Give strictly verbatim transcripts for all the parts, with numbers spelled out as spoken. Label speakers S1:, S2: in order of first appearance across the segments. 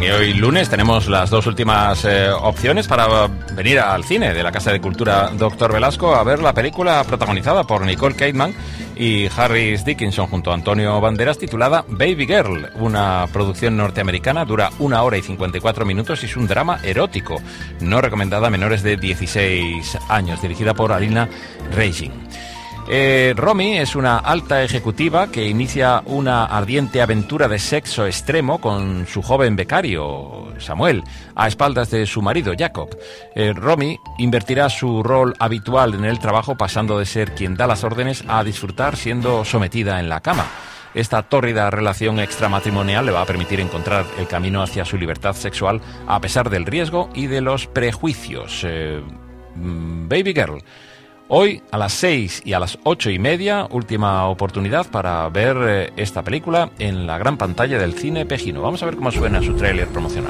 S1: que hoy lunes tenemos las dos últimas eh, opciones para venir al cine de la Casa de Cultura Doctor Velasco a ver la película protagonizada por Nicole Kidman y Harris Dickinson junto a Antonio Banderas, titulada Baby Girl, una producción norteamericana, dura una hora y cincuenta y cuatro minutos y es un drama erótico, no recomendada a menores de dieciséis años, dirigida por Alina Reijin. Eh, Romy es una alta ejecutiva que inicia una ardiente aventura de sexo extremo con su joven becario, Samuel, a espaldas de su marido, Jacob. Eh, Romy invertirá su rol habitual en el trabajo, pasando de ser quien da las órdenes a disfrutar siendo sometida en la cama. Esta tórrida relación extramatrimonial le va a permitir encontrar el camino hacia su libertad sexual a pesar del riesgo y de los prejuicios. Eh, Baby Girl. Hoy a las seis y a las ocho y media, última oportunidad para ver eh, esta película en la gran pantalla del cine pejino. Vamos a ver cómo suena su tráiler promocional.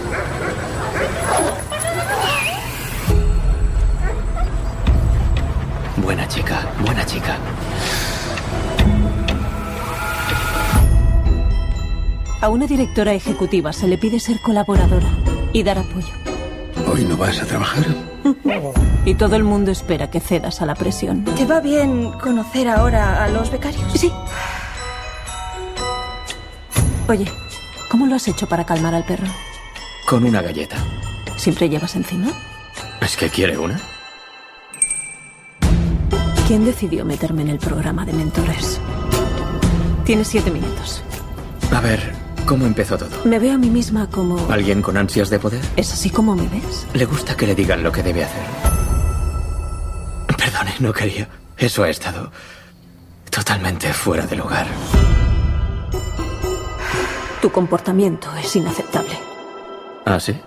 S2: Buena chica, buena chica.
S3: A una directora ejecutiva se le pide ser colaboradora y dar apoyo.
S4: ¿Hoy no vas a trabajar?
S3: Y todo el mundo espera que cedas a la presión.
S5: ¿Te va bien conocer ahora a los becarios?
S3: Sí. Oye, ¿cómo lo has hecho para calmar al perro?
S2: Con una galleta.
S3: ¿Siempre llevas encima?
S2: ¿Es que quiere una?
S3: ¿Quién decidió meterme en el programa de mentores? Tienes siete minutos.
S2: A ver, ¿cómo empezó todo?
S3: Me veo a mí misma como...
S2: ¿Alguien con ansias de poder?
S3: ¿Es así como me ves?
S2: Le gusta que le digan lo que debe hacer. Perdone, no quería. Eso ha estado totalmente fuera de lugar.
S3: Tu comportamiento es inaceptable.
S2: ¿Ah, sí?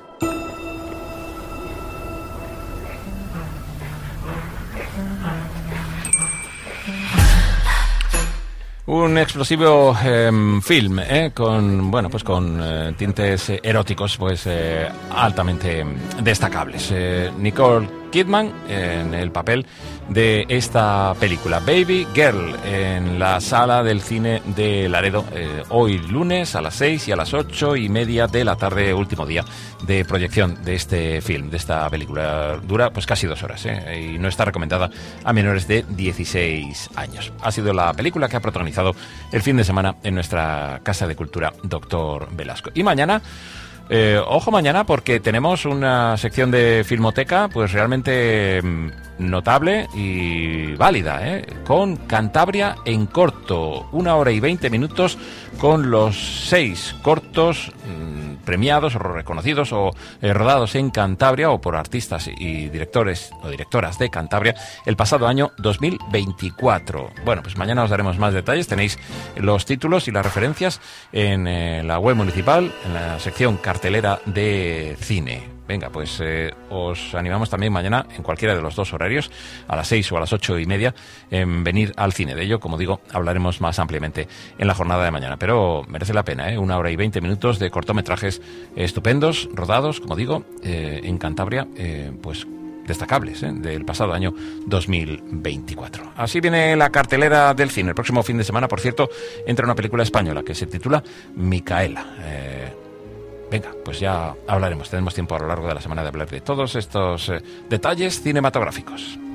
S1: Un explosivo eh, film, eh, con bueno, pues con eh, tintes eh, eróticos, pues eh, altamente destacables. Eh, Nicole Kidman eh, en el papel de esta película, Baby Girl, en la sala del cine de Laredo, eh, hoy lunes a las seis y a las ocho y media de la tarde, último día de proyección de este film, de esta película. Dura pues casi dos horas eh, y no está recomendada a menores de dieciséis años. Ha sido la película que ha protagonizado el fin de semana en nuestra Casa de Cultura Doctor Velasco. Y mañana, eh, ojo mañana, porque tenemos una sección de Filmoteca pues realmente mmm, notable y válida, ¿eh? Con Cantabria en corto, una hora y veinte minutos con los seis cortos mmm, premiados o reconocidos o eh, rodados en Cantabria o por artistas y directores o directoras de Cantabria el pasado año dos mil veinticuatro. Bueno, pues mañana os daremos más detalles. Tenéis los títulos y las referencias en eh, la web municipal, en la sección cartelera de cine. Venga, pues eh, os animamos también mañana, en cualquiera de los dos horarios, a las seis o a las ocho y media, en venir al cine. De ello, como digo, hablaremos más ampliamente en la jornada de mañana. Pero merece la pena, ¿eh? Una hora y veinte minutos de cortometrajes estupendos, rodados, como digo, eh, en Cantabria, eh, pues destacables, ¿eh? Del pasado año dos mil veinticuatro. Así viene la cartelera del cine. El próximo fin de semana, por cierto, entra una película española que se titula Micaela. Eh, Venga, pues ya hablaremos, tenemos tiempo a lo largo de la semana de hablar de todos estos eh, detalles cinematográficos.